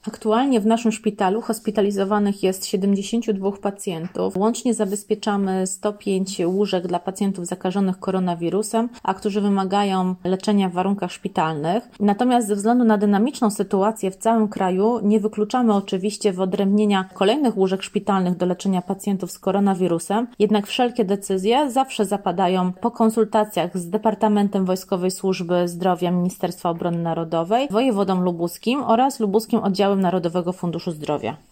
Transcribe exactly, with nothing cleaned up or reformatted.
Aktualnie w naszym szpitalu hospitalizowanych jest siedemdziesięciu dwóch pacjentów. Łącznie zabezpieczamy sto pięć łóżek dla pacjentów zakażonych koronawirusem, a którzy wymagają leczenia w warunkach szpitalnych. Natomiast ze względu na dynamiczną sytuację w całym kraju nie wykluczamy oczywiście wyodrębnienia kolejnych łóżek szpitalnych do leczenia pacjentów z koronawirusem. Jednak wszelkie decyzje zawsze zapadają po konsultacjach z Departamentem Wojskowej Służby Zdrowia Ministerstwa Obrony Narodowej, wojewodą lubuskim oraz lubuskim oddziałem Narodowego Funduszu Zdrowia.